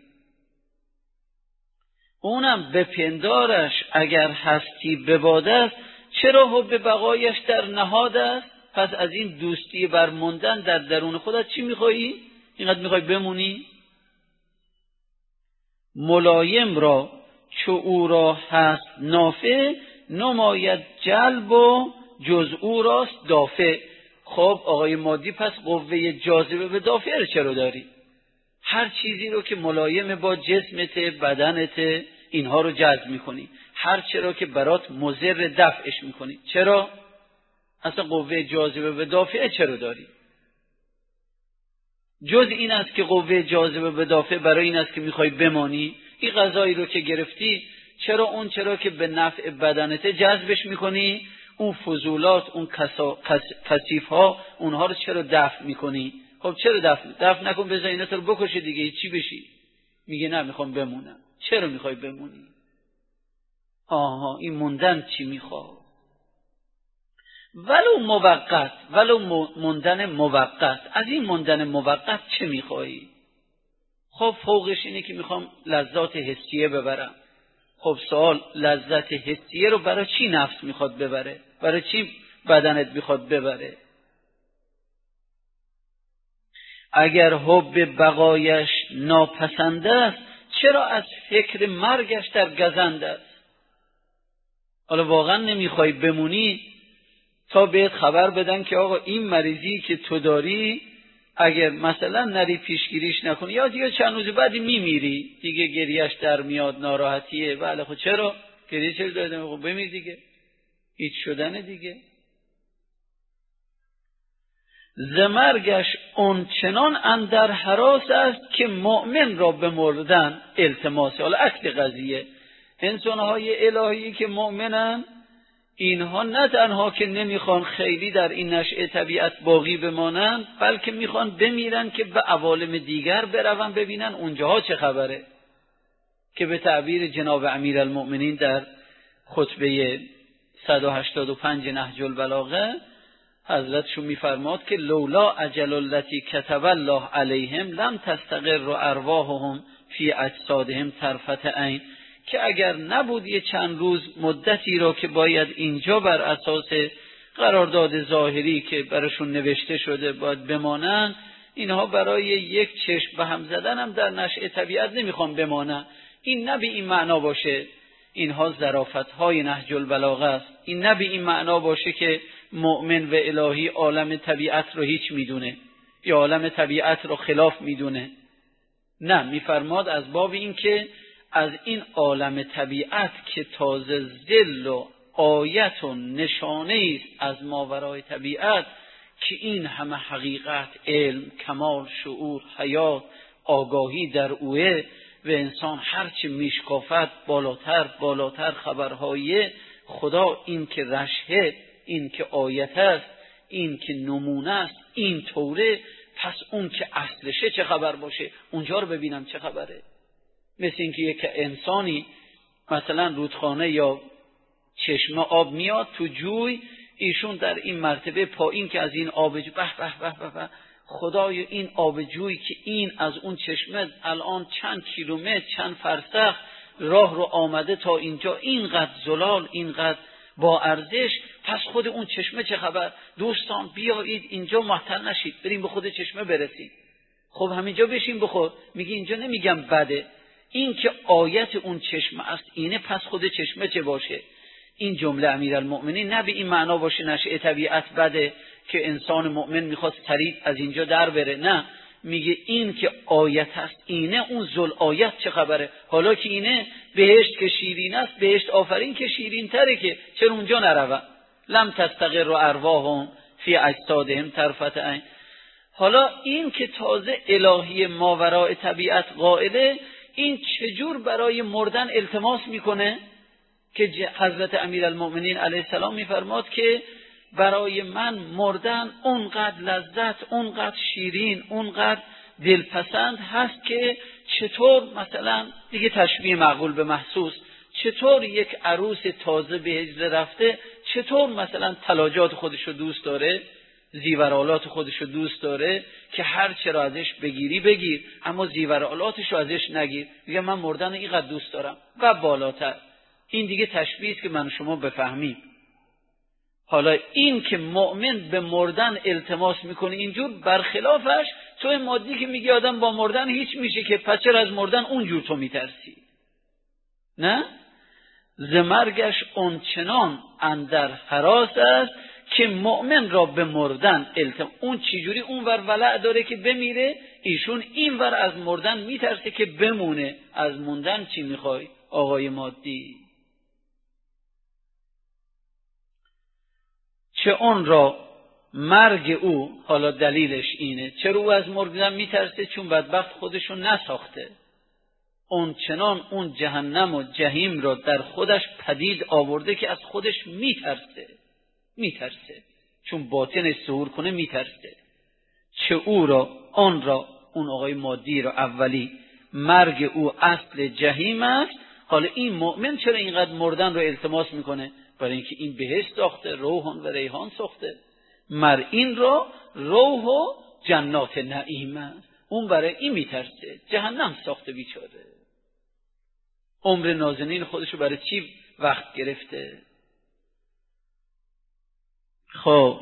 Speaker 1: اونم به پندارش اگر هستی بباده است، چرا حب بقایش در نهاد است؟ پس از این دوستی بر موندن در درون خودت چی میخوایی؟ اینقدر میخوای بمونی؟ ملایم را چو او را هست نافع، نماید جلب و جز او راست دافع. خب آقای مادی، پس قوه جاذبه به دافع رو چرا داری؟ هر چیزی رو که ملایم با جسمت، بدنت، اینها رو جذب میکنی، هر چرا که برات مضر دفعش میکنی. چرا؟ اصلا قوه جاذبه به دافع چرا داری؟ جز این است که قوه جاذبه به دافع برای این است که میخوای بمانی. این غذایی رو که گرفتی، چرا که به نفع بدنت جذبش میکنی، اون فضولات، اون کثیف ها، اونها رو چرا دفع میکنی؟ خب چرا دفع نکن، بذار اینا تو رو بکشه دیگه، چی بشی؟ میگه نه میخوام بمونم. چرا میخوای بمونی؟ این موندن چی میخواد؟ ولو موقت، ولو موندن موقت. از این موندن موقت چه میخوایی؟ خب فوقش اینه که میخوام لذات حسیه ببرم. خب سوال، لذت حسیه رو برای چی نفس میخواد ببره؟ برای چی بدنت میخواد ببره؟ اگر حب بقایش ناپسند است، چرا از فکر مرگش در گزند است؟ حالا واقعا نمیخوای بمونی تا بهت خبر بدن که آقا این مریضی که تو داری، اگر مثلا نری پیشگیریش نکنی یا دیگه چند روز بعدی میمیری، دیگه گریهش در میاد، ناراحتیه. بله خب چرا؟ گریه چرا داده؟ خب بمیر دیگه، هیچ شدن دیگه. ز مرگش اون چنان اندر هراس است که مؤمن را به مردن التماس. حالا عکس قضیه، انسانهای الهی که مؤمنن، اینها نه تنها که نمیخوان خیلی در این نشأه طبیعت باقی بمانند، بلکه میخوان بمیرن که به عوالم دیگر برون ببینن اونجاها چه خبره. که به تعبیر جناب امیرالمؤمنین در خطبه 185 نهج البلاغه، حضرتشون میفرماد که لولا اجل التی کتب الله علیهم لم تستقر ارواحهم فی اجسادهم طرفت عین. که اگر نبود یه چند روز مدتی را که باید اینجا بر اساس قرارداد ظاهری که براشون نوشته شده باید بمانن، اینها برای یک چشم به هم زدن هم در نشأه طبیعت نمیخوان بمانن. این نه به این معنا باشه اینها ظرافت‌های نهج البلاغه است، این نه به این معنا باشه که مؤمن و الهی عالم طبیعت رو هیچ میدونه یا عالم طبیعت رو خلاف میدونه. نه، میفرماد از باب این که از این عالم طبیعت که تازه ظل و آیت و نشانه است از ماورای طبیعت، که این همه حقیقت، علم، کمال، شعور، حیات، آگاهی در اوه و انسان هرچه میشکافت بالاتر خبرهای خدا، این که رشحه، این که آیت است، این که نمونه است، این طوره. پس اون که اصلشه چه خبر باشه، اونجا رو ببینم چه خبره. مثل این که یک انسانی مثلا رودخانه یا چشمه آب میاد تو جوی، ایشون در این مرتبه پایین که از این آب جوی به خدای این آب جوی که این از اون چشمه الان چند کیلومتر چند فرسخ راه رو آمده تا اینجا، اینقدر زلال، اینقدر با ارزش، پس خود اون چشمه چه خبر؟ دوستان بیایید اینجا معطل نشید، بریم به خود چشمه برسید. خب همینجا بشین بخور. میگه اینجا نمیگم بده، این که آیت اون چشمه است اینه، پس خود چشمه چه باشه؟ این جمله امیرالمؤمنین نه به این معنا باشه نشأه طبیعت بده که انسان مؤمن میخواد سریع از اینجا در بره. نه، میگه این که آیت است اینه، اون ذل آیت چه خبره؟ حالا که اینه بهشت که شیرین است، بهشت آفرین که شیرین تره، که چرا اونجا نروم؟ لم تستقر ارواحهم فی اجسادهم طرفت عین. حالا این که تازه الهی ماورای طبیعت قائله، این چجور برای مردن التماس میکنه؟ که حضرت امیرالمؤمنین علیه السلام میفرماد که برای من مردن اونقدر لذت، اونقدر شیرین، اونقدر دلپسند هست که چطور مثلا دیگه تشبیه معقول به محسوس، چطور یک عروس تازه به هجله رفته چطور مثلا تلاجات خودشو دوست داره، زیورالات خودشو دوست داره که هر چرا ازش بگیری بگیر، اما زیورالاتشو ازش نگیر. میگه من مردن اینقدر دوست دارم و بالاتر. این دیگه تشبیه است که من شما بفهمیم. حالا این که مؤمن به مردن التماس میکنه اینجور، برخلافش توی مادی که میگی آدم با مردن هیچ میشه که پس چرا از مردن اونجور تو میترسی؟ نه، ز مرگش اونچنان اندر هراس است که مؤمن را به مردن اون چجوری اون ور ولع داره که بمیره، ایشون این ور از مردن میترسه که بمونه. از موندن چی میخوای آقای مادی؟ چه اون را مرگ او، حالا دلیلش اینه چرا او از مردن میترسه؟ چون بدبخت خودشو نساخته، اون چنان اون جهنم و جهیم را در خودش پدید آورده که از خودش میترسه چون باطنش ظهور کنه میترسه. چه او را، آن را، اون آقای مادی را اولی، مرگ او اصل جهیم است. حالا این مؤمن چرا اینقدر مردن رو التماس میکنه؟ برای اینکه این بهشت ساخته، روح و ریحان ساخته، مر این را روح و جنات نعیم است، اون برای این میترسه. جهنم ساخته بیچاره، عمر نازنین خودشو برای چی وقت گرفته؟ خب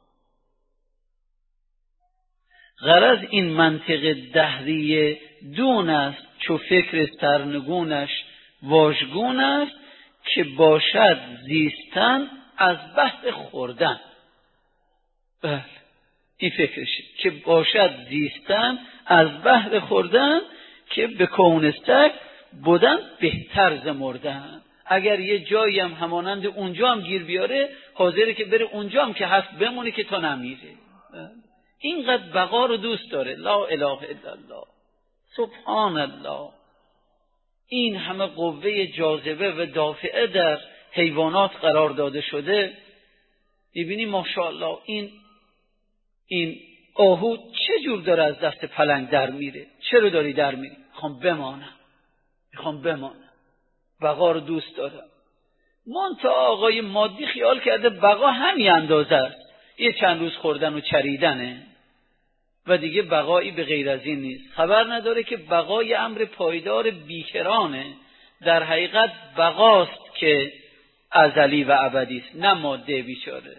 Speaker 1: غرض این منطق دهریه دون است، چو فکر سرنگونش واژگون است، که باشد زیستن از بحر خوردن. بله این فکرشه که باشد زیستن از بحر خوردن، که به کونستک بودن بهتر ز مردن. اگر یه جایی هم همانند اونجا هم گیر بیاره، حاضره که بره اونجا هم که هست بمونه که تا نمیره. اینقدر بقا رو دوست داره. لا اله الا الله، سبحان الله. این همه قوه جاذبه و دافعه در حیوانات قرار داده شده. میبینی ماشاءالله این آهو چه جور داره از دست پلنگ در میره. چرا داری در میری؟ میخوام بمانم. بقا رو دوست دارم. منتها آقای مادی خیال کرده بقا همین اندازه است، یه چند روز خوردن و چریدنه و دیگه بقایی به غیر از این نیست. خبر نداره که بقای امر پایدار بیکرانه. در حقیقت بقاست که ازلی و ابدی است، نه ماده بیچاره.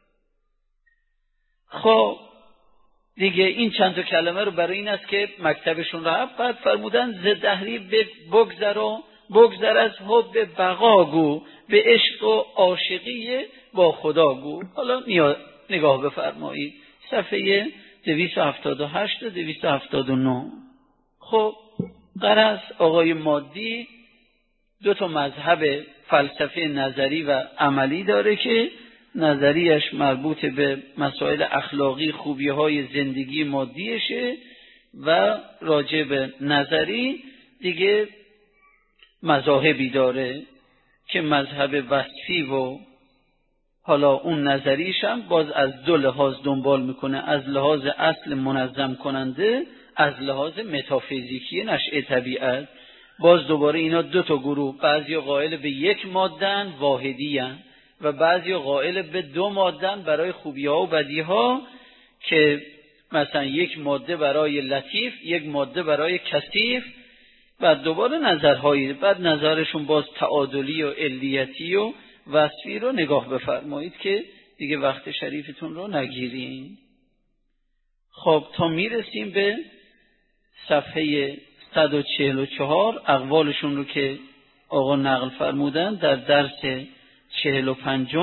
Speaker 1: خب دیگه این چند تا کلمه رو برای این است که مکتبشون را بعد فرمودن ز دهری بگذر از حب بقا گو، به عشق و عاشقی با خدا گو. حالا نگاه بفرمایید صفحه 278 و 279. خب غرض آقای مادی دو تا مذهب فلسفه نظری و عملی داره که نظریش مربوط به مسائل اخلاقی، خوبی‌های زندگی مادیشه، و راجع به نظری دیگه مذاهبی داره که مذهب وصفی و حالا اون نظریش هم باز از دو لحاظ دنبال میکنه، از لحاظ اصل منظم کننده، از لحاظ متافیزیکی نشأه طبیعت. باز دوباره اینا دو تا گروه، بعضی قائل به یک مادن واحدی هن و بعضی قائل به دو مادن برای خوبی ها و بدی ها، که مثلا یک ماده برای لطیف، یک ماده برای کثیف. بعد دوباره نظرهایی، بعد نظرشون باز تعادلی و علیتی و وصفی رو نگاه بفرمایید که دیگه وقت شریفتون رو نگیرین. خب تا میرسیم به صفحه 144 اقوالشون رو که آقا نقل فرمودن در درس 45،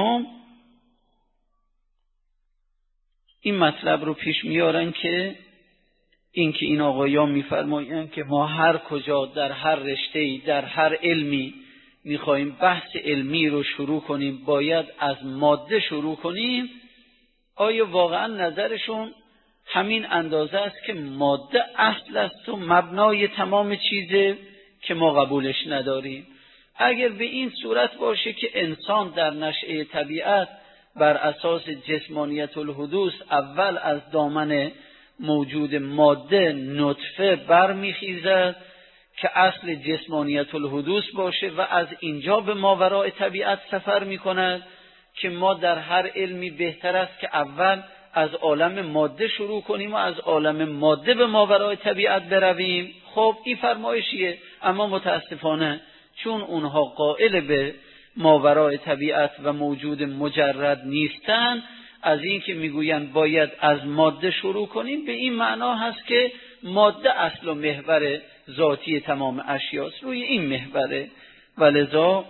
Speaker 1: این مطلب رو پیش میارن که این آقایان میفرمایند که ما هر کجا در هر رشته‌ای در هر علمی میخوایم بحث علمی رو شروع کنیم باید از ماده شروع کنیم. آیا واقعا نظرشون همین اندازه است که ماده اصل است و مبنای تمام چیزه که ما قبولش نداریم؟ اگر به این صورت باشه که انسان در نشأه طبیعت بر اساس جسمانیت الحدوث اول از دامن موجود ماده نطفه برمیخیزد که اصل جسمانیت الحدوث باشه و از اینجا به ماوراء طبیعت سفر میکند، که ما در هر علمی بهتر است که اول از عالم ماده شروع کنیم و از عالم ماده به ماوراء طبیعت برویم. خب این فرمایشیه، اما متاسفانه چون اونها قائل به ماورای طبیعت و موجود مجرد نیستن، از این که میگویند باید از ماده شروع کنیم، به این معنا هست که ماده اصل و محور ذاتی تمام اشیاست، روی این محوره. ولذا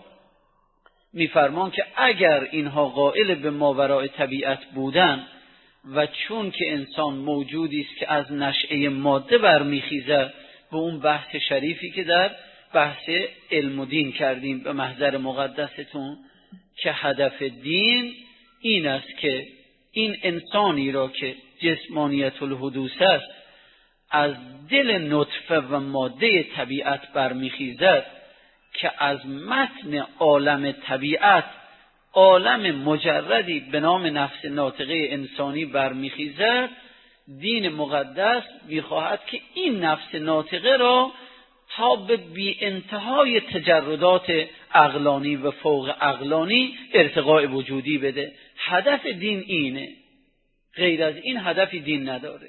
Speaker 1: میفرمان که اگر اینها قائل به ماورای طبیعت بودن و چون که انسان موجودی است که از نشأه ماده برمیخیزد، به اون بحث شریفی که در بحث علم و دین کردیم به محضر مقدستون، که هدف دین این است که این انسانی را که جسمانیت الحدوث است از دل نطفه و ماده طبیعت برمیخیزد، که از متن عالم طبیعت عالم مجردی به نام نفس ناطقه انسانی برمیخیزد، دین مقدس میخواهد که این نفس ناطقه را تا به بی انتهای تجردات عقلانی و فوق عقلانی ارتقاء وجودی بده. هدف دین اینه، غیر از این هدفی دین نداره.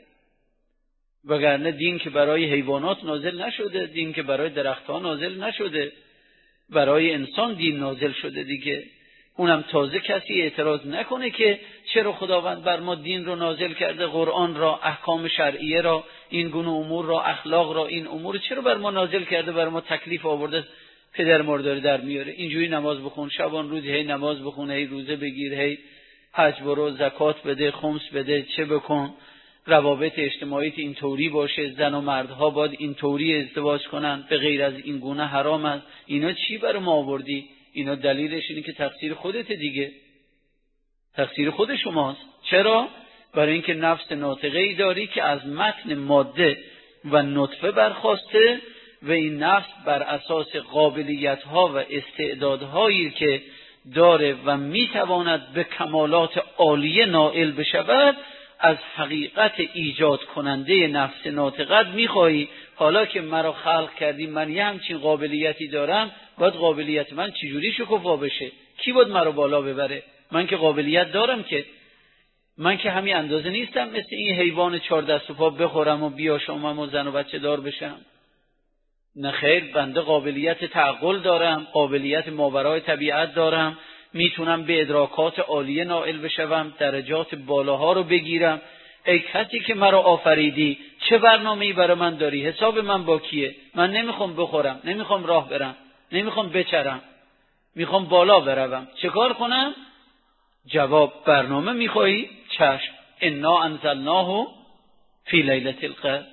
Speaker 1: وگرنه دین که برای حیوانات نازل نشده، دین که برای درختها نازل نشده، برای انسان دین نازل شده دیگه. اونم تازه کسی اعتراض نکنه که چرا خداوند بر ما دین رو نازل کرده، قرآن را، احکام شرعیه را، این گونه امور را، اخلاق را، این امور چرا بر ما نازل کرده، بر ما تکلیف آورده، پدر مرداری در میاره. اینجوری نماز بخون، شبان روز هی نماز بخون، هی روزه بگیر، هی حج برو، زکات بده، خمس بده، چه بکن، روابط اجتماعیت این طوری باشه، زن و مردها باید این طوری ازدواج کنن، به غیر از این گونه حرام است. اینا چی برای ما آوردی؟ اینا دلیلش اینه که تقصیر خودت دیگه، تقصیر خود شماست. چرا؟ برای اینکه نفس ناطقه ای داری که از متن ماده و نطفه برخاسته و این نفس بر اساس قابلیت ها و استعدادهایی که داره و میتواند به کمالات عالیه نائل بشود، از حقیقت ایجاد کننده نفس ناطقت میخواهی حالا که مرا خلق کردی، من یه همچین قابلیتی دارم، باید قابلیت من چجوری شکوفا بشه؟ کی باید مرا بالا ببره؟ من که قابلیت دارم، که من که همین اندازه نیستم مثل این حیوان 4 دست و پا بخورم و بیاشامم و زن و بچه دار بشم. نه خیر، بنده قابلیت تعقل دارم، قابلیت ماورای طبیعت دارم، میتونم به ادراکات عالیه نائل بشوم، درجات بالاها رو بگیرم. ای کسی که مرا آفریدی، چه برنامه‌ای برای من داری؟ حساب من با کیه؟ من نمیخوام بخورم، نمیخوام راه برم، نمیخوام بچرم، میخوام بالا بروم. چه کار کنم؟ جواب: برنامه میخوایی؟ چشم، انا انزلناه فی لیلة القدر.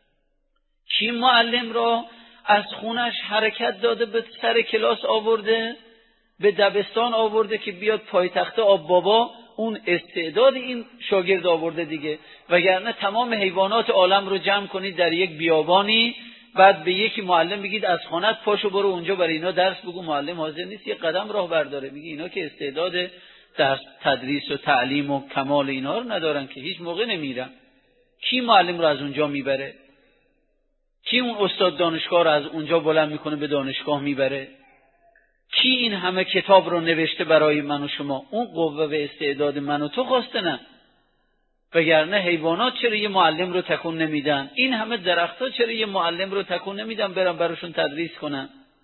Speaker 1: کی معلم را از خونش حرکت داده به سر کلاس آورده، به دبستان آورده که بیاد پایتخت آب بابا؟ اون استعداد این شاگرد آورده دیگه. وگرنه تمام حیوانات عالم رو جمع کنید در یک بیابانی، بعد به یکی معلم بگید از خانت پاشو برو اونجا برای اینا درس بگو، معلم حاضر نیست یک قدم راه برداره. میگه اینا که استعداد درس تدریس و تعلیم و کمال اینا رو ندارن که هیچ موقع نمیرن. کی معلم رو از اونجا میبره؟ کی اون استاد دانشگاه رو از اونجا بلند میکنه به دانشگاه میبره؟ کی این همه کتاب رو نوشته برای من و شما؟ اون قوه و استعداد من و تو خواسته، نه؟ وگرنه حیوانات چرا یه معلم رو تکون نمیدن؟ این همه درخت‌ها چرا یه معلم رو تکون نمیدن برن براشون تدریس کنن،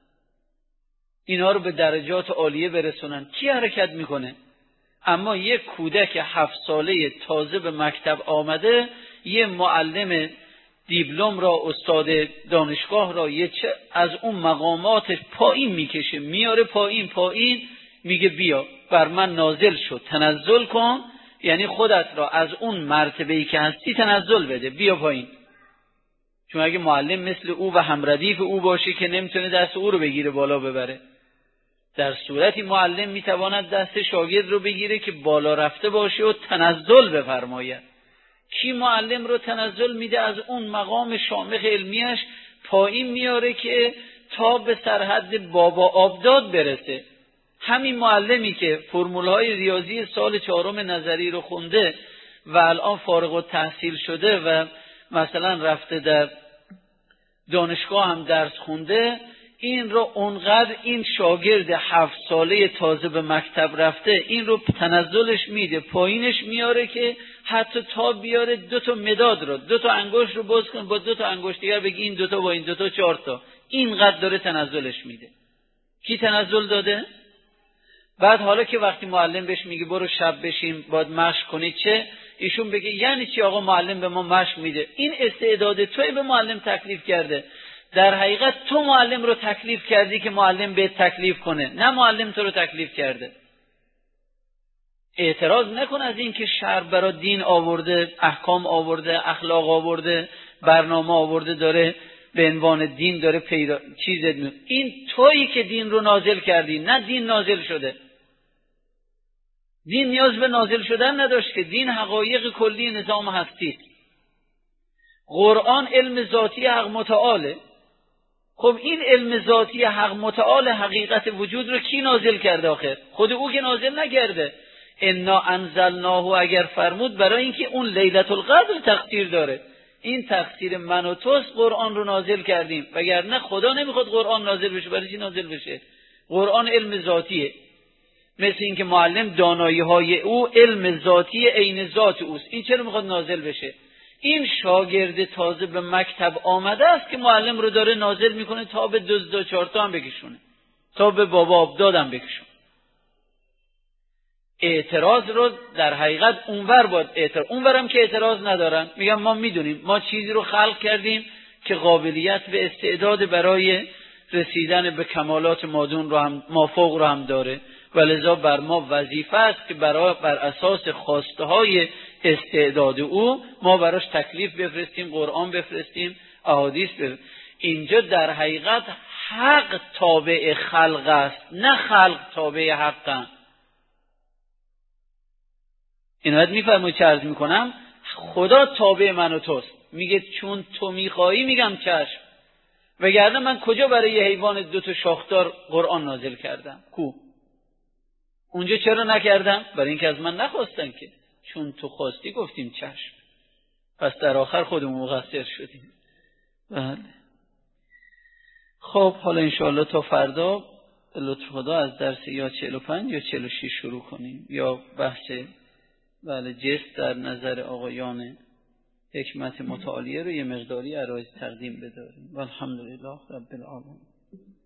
Speaker 1: اینا رو به درجات عالیه برسونن؟ کی حرکت میکنه؟ اما یک کودک 7 ساله تازه به مکتب آمده، یه معلم دیپلم را، استاد دانشگاه را، از اون مقامات پایین میکشه، میاره پایین، میگه بیا بر من نازل شد، تنزل کن، یعنی خودت را از اون مرتبه‌ای که هستی تنزل بده، بیا پایین. چون اگه معلم مثل او و همردیف او باشه که نمیتونه دست او رو بگیره بالا ببره. در صورتی معلم میتواند دست شاگرد رو بگیره که بالا رفته باشه و تنزل بفرماید. کی معلم رو تنزل میده؟ از اون مقام شامخ علمیش پایین میاره که تا به سرحد بابا آبداد برسه. همین معلمی که فرمولهای ریاضی سال 4 نظری رو خونده و الان فارغ التحصیل شده و مثلا رفته در دانشگاه هم درس خونده، این رو اونقدر این شاگرد 7 ساله تازه به مکتب رفته این رو تنزلش میده، پایینش میاره که حتی تا بیاره 2 مداد رو، 2 انگشت رو باز کن با 2 انگشت دیگر بگی این 2 با این 2 4 اینقدر داره تنزلش میده. کی تنزل داده؟ بعد حالا که وقتی معلم بهش میگه برو شب بشیم باید مشق کنی چه، ایشون بگه یعنی چی آقا معلم به ما مشق میده؟ این استعداد توی به معلم تکلیف کرده. در حقیقت تو معلم رو تکلیف کردی که معلم به تکلیف کنه، نه معلم تو رو تکلیف کرده. اعتراض نکن از این که شرع برای دین آورده، احکام آورده، اخلاق آورده، برنامه آورده، داره به عنوان دین داره این تویی که دین رو نازل کردی، نه دین نازل شده. دین نیاز به نازل شدن نداشت که، دین حقایق کلی نظام هستی. قرآن علم ذاتی حق متعاله. خب این علم ذاتی حق متعال حقیقت وجود رو کی نازل کرده آخر؟ خود او که نازل نکرده. انا انزلناه اگر فرمود برای اینکه اون لیلة القدر تقدیر داره. این تقدیر من و توست قرآن رو نازل کردیم، وگرنه خدا نمیخواد قرآن نازل بشه. برای چی نازل بشه؟ قرآن علم ذاتیه. مثل اینکه معلم دانایی های او علم ذاتی عین ذات اوست، این چرا میخواد نازل بشه؟ این شاگرد تازه به مکتب آمده است که معلم رو داره نازل میکنه تا به 2-4 تا هم بکشونه، تا به بابا ابداد هم بکشونه. اعتراض رو در حقیقت اونور باید اعتراض، اونورم که اعتراض ندارن، میگن ما میدونیم ما چیزی رو خلق کردیم که قابلیت به استعداد برای رسیدن به کمالات مادون رو هم مافوق رو هم داره، ولذا بر ما وظیفه است که بر اساس خواسته های استعداد او ما براش تکلیف بفرستیم، قرآن بفرستیم، احادیث بفرستیم. اینجا در حقیقت حق تابع خلق است، نه خلق تابع حق. اینو میفرمایید چه عرض میکنم؟ خدا تابع من و توست، میگه چون تو میخوایی میگم چشم، وگرنه من کجا برای یه حیوان 2 شاخدار قرآن نازل کردم؟ کو اونجا چرا نکردم؟ برای اینکه از من نخواستن که، چون تو خواستی گفتیم چشم. پس در آخر خودمون مقصر شدیم. بله. خب حالا انشاءالله تا فردا به لطف خدا از درس یا 45 یا 46 شروع کنیم، یا بحث جست در نظر آقایان حکمت متعالیه رو یه مقداری عرایض تقدیم بداریم. والحمدلله رب العالمین.